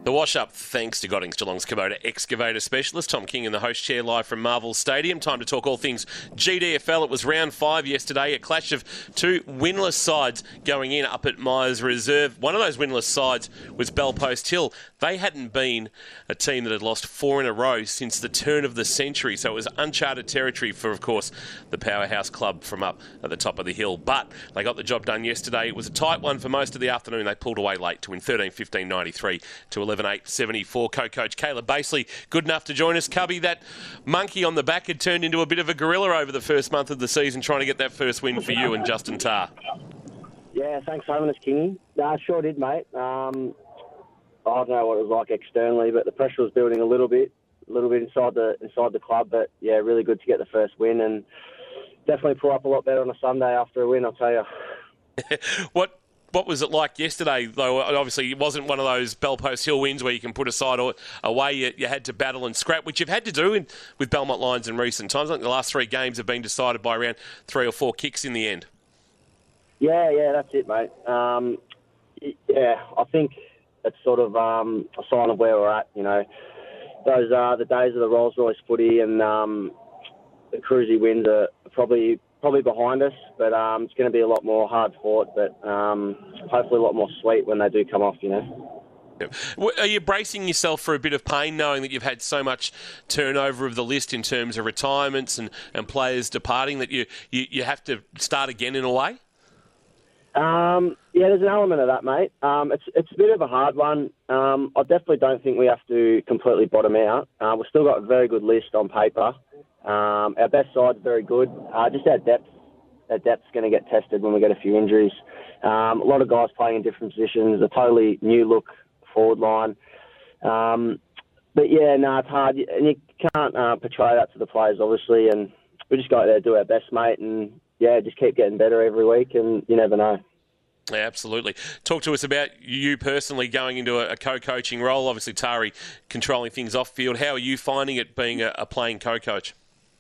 The wash-up thanks to Goddings Geelong's Kubota Excavator Specialist. Tom King in the host chair live from Marvel Stadium. Time to talk all things GDFL. It was round 5 yesterday, a clash of two winless sides going in up at Myers Reserve. One of those winless sides was Bellpost Hill. They hadn't been a team that had lost 4 in a row since the turn of the century, so it was uncharted territory for, of course, the powerhouse club from up at the top of the hill. But they got the job done yesterday. It was a tight one for most of the afternoon. They pulled away late to win 13-15-93 to 11-8-74. Co-coach Caleb Basely, good enough to join us. Cubby, that monkey on the back had turned into a bit of a gorilla over the first month of the season, trying to get that first win for you and Justin Tarr. Yeah, thanks for having us, Kingy. No, sure did, mate. I don't know what it was like externally, but the pressure was building a little bit inside the club. But yeah, really good to get the first win, and definitely pull up a lot better on a Sunday after a win, I'll tell you. What was it like yesterday, though? Obviously, it wasn't one of those Bellpost Hill wins where you can put a side away. You had to battle and scrap, which you've had to do with Belmont Lions in recent times. I think the last 3 games have been decided by around 3 or 4 kicks in the end. Yeah, that's it, mate. I think it's sort of a sign of where we're at. You know, those are the days of the Rolls-Royce footy, and the cruisy wins are probably behind us, but it's going to be a lot more hard fought, but hopefully a lot more sweet when they do come off, you know. Are you bracing yourself for a bit of pain knowing that you've had so much turnover of the list in terms of retirements and players departing that you have to start again in a way? Yeah, there's an element of that, mate. It's a bit of a hard one. I definitely don't think we have to completely bottom out. We've still got a very good list on paper. Our best side's very good. Just our depth's going to get tested when we get a few injuries. A lot of guys playing in different positions, a totally new look forward line. But yeah, it's hard, and you can't portray that to the players, obviously. And we just go out there, do our best, mate, and yeah, just keep getting better every week, and you never know. Yeah, absolutely. Talk to us about you personally going into a co-coaching role. Obviously, Tari controlling things off field. How are you finding it being a playing co-coach?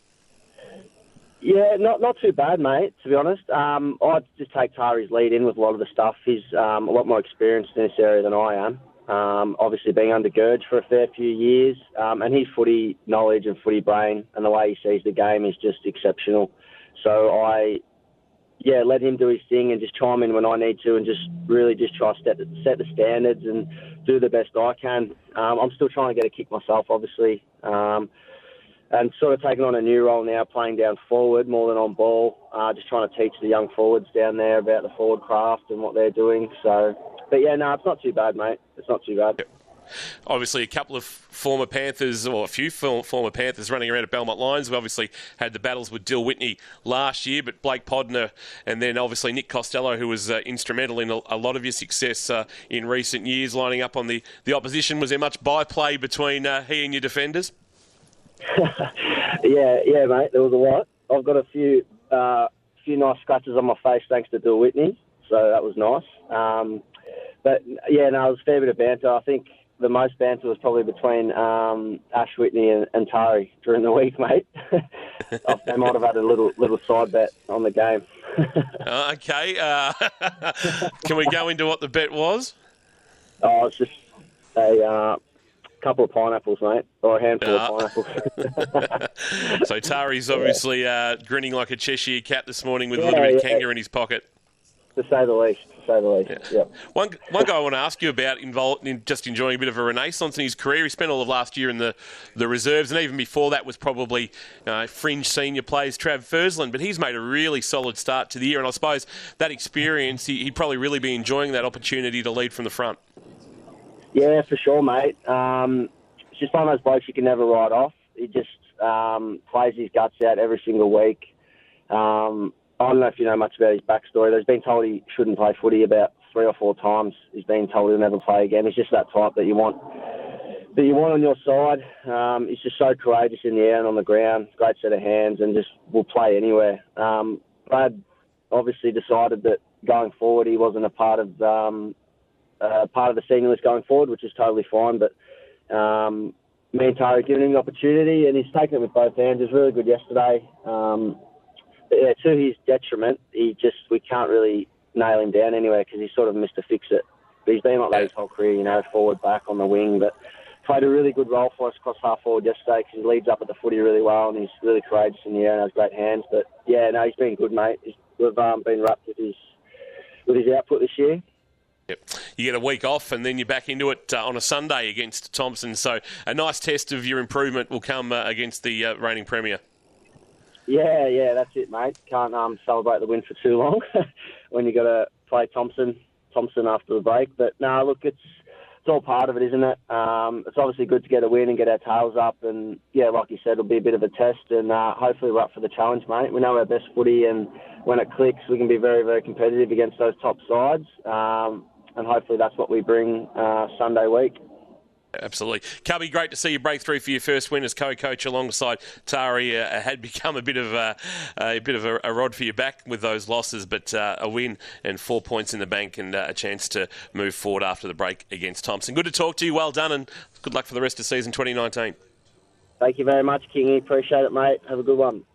Yeah, not too bad, mate, to be honest. I just take Tari's lead in with a lot of the stuff. He's a lot more experienced in this area than I am. Obviously being under Gurge for a fair few years, and his footy knowledge and footy brain and the way he sees the game is just exceptional. So I let him do his thing and just chime in when I need to, and just really just try to set the standards and do the best I can. I'm still trying to get a kick myself, obviously, and sort of taking on a new role now, playing down forward more than on ball, just trying to teach the young forwards down there about the forward craft and what they're doing. So, but yeah, no, it's not too bad, mate. It's not too bad. Obviously, a couple of former Panthers, or a few former Panthers running around at Belmont Lions. We obviously had the battles with Dill Whitney last year, but Blake Podner and then obviously Nick Costello, who was instrumental in a lot of your success in recent years, lining up on the opposition. Was there much byplay between he and your defenders? yeah, mate, there was a lot. I've got a few nice scratches on my face thanks to Dill Whitney, so that was nice. But yeah, no, it was a fair bit of banter. I think the most banter was probably between Ash Whitney and Tari during the week, mate. They might have had a little side bet on the game. Okay. Can we go into what the bet was? Oh, it's just a couple of pineapples, mate, or a handful of pineapples. So Tari's obviously grinning like a Cheshire cat this morning with a little bit of Kanga in his pocket. To say the least. Yeah. One guy I want to ask you about, involved in just enjoying a bit of a renaissance in his career. He spent all of last year in the reserves, and even before that was probably fringe senior players, Trav Fursland, but he's made a really solid start to the year, and I suppose that experience, he'd probably really be enjoying that opportunity to lead from the front. Yeah, for sure, mate. It's just one of those blokes you can never write off. He just plays his guts out every single week. I don't know if you know much about his backstory. He's been told he shouldn't play footy about 3 or 4 times. He's been told he'll never play again. He's just that type that you want on your side. He's just so courageous in the air and on the ground. Great set of hands, and just will play anywhere. Brad obviously decided that going forward he wasn't a part of the senior list going forward, which is totally fine. But me and Tari giving him the opportunity, and he's taken it with both hands. It was really good yesterday. Yeah, to his detriment, we can't really nail him down anywhere because he sort of missed a fix-it he's been like that his whole career, you know, forward, back, on the wing, but played a really good role for us across half forward yesterday because he leads up at the footy really well and he's really courageous in the air and has great hands. But yeah, no, he's been good, mate. We've been wrapped with his output this year. Yep. You get a week off and then you're back into it on a Sunday against Thompson. So a nice test of your improvement will come against the reigning premier. Yeah, that's it, mate. Can't celebrate the win for too long when you got to play Thompson after the break. But no, look, it's all part of it, isn't it? It's obviously good to get a win and get our tails up. And yeah, like you said, it'll be a bit of a test. And hopefully we're up for the challenge, mate. We know our best footy, and when it clicks, we can be very, very competitive against those top sides. And hopefully that's what we bring Sunday week. Absolutely. Cubby, great to see you break through for your first win as co-coach alongside Tari. Had become a bit of a rod for your back with those losses, but a win and 4 points in the bank and a chance to move forward after the break against Thompson. Good to talk to you. Well done and good luck for the rest of season 2019. Thank you very much, Kingy. Appreciate it, mate. Have a good one.